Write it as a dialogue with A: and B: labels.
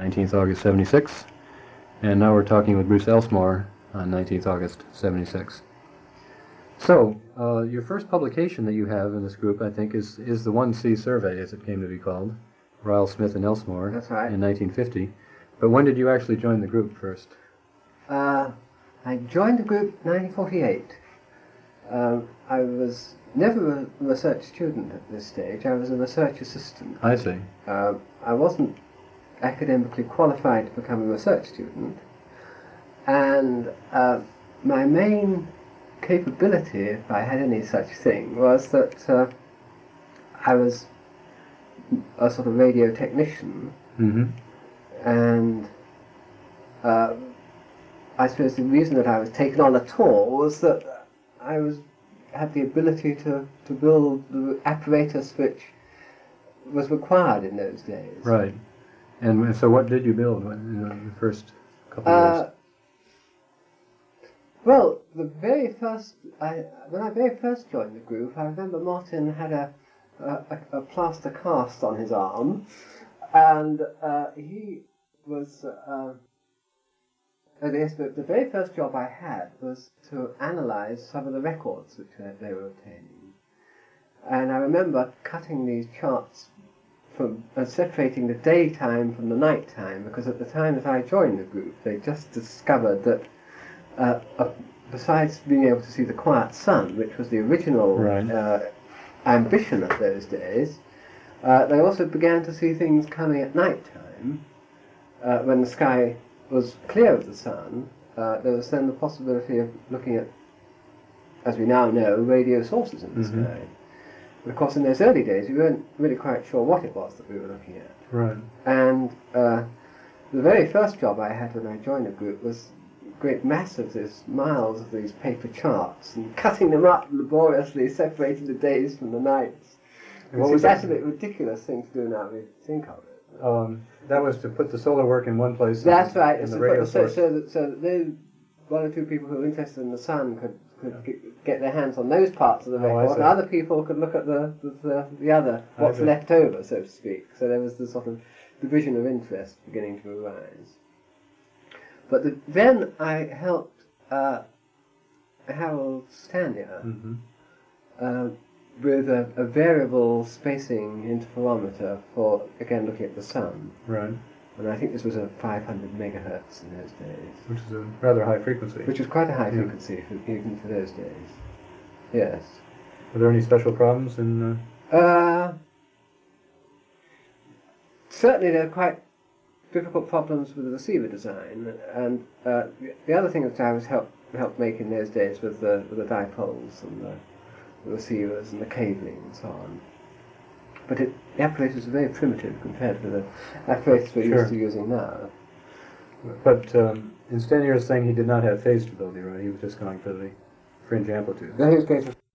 A: 19th August 76, and now we're talking with Bruce Elsmore on 19th August 76. So, your first publication that you have in this group, I think, is the 1C survey, as it came to be called, Ryle, Smith, and Elsmore.
B: That's right.
A: In 1950. But when did you actually join the group first?
B: I joined the group in 1948. I was never a research student at this stage. I was a research assistant.
A: I see.
B: I wasn't academically qualified to become a research student, and my main capability, if I had any such thing, was that I was a sort of radio technician, and I suppose the reason that I was taken on at all was that I had the ability to build the apparatus which was required in those days.
A: Right. And so what did you build in the first couple of years?
B: Well, when I very first joined the group, I remember Martin had a plaster cast on his arm, and he was... the very first job I had was to analyse some of the records which they were obtaining. And I remember cutting these charts from separating the daytime from the nighttime, because at the time that I joined the group, they just discovered that besides being able to see the quiet sun, which was the original ambition of those days, they also began to see things coming at nighttime when the sky was clear of the sun. There was then the possibility of looking at, as we now know, radio sources in the sky. But of course, in those early days, we weren't really quite sure what it was that we were looking at.
A: Right.
B: And the very first job I had when I joined the group was great masses, miles of these paper charts, and cutting them up laboriously, separating the days from the nights. Which is actually a ridiculous thing to do now when you think of it.
A: That was to put the solar work in one place.
B: That's right.
A: In the radio source.
B: So that those one or two people who were interested in the sun could get their hands on those parts of the record, and other people could look at the other, what's left over, so to speak. So there was this sort of division of interest beginning to arise. But then I helped Harold Stanier with a variable spacing interferometer for, again, looking at the sun.
A: Right.
B: And I think this was a 500 megahertz in those days.
A: Which is a rather high frequency.
B: Which was quite a high frequency even for those days. Yes.
A: Were there any special problems in...
B: Certainly there are quite difficult problems with the receiver design, and the other thing that I was helped make in those days was the dipoles and the receivers and the cabling and so on. But the apparatus is very primitive compared to the apparatus we're used to using now.
A: But in Stanier's thing, he did not have phase stability, right? He was just going for the fringe amplitude.
B: No, he was going for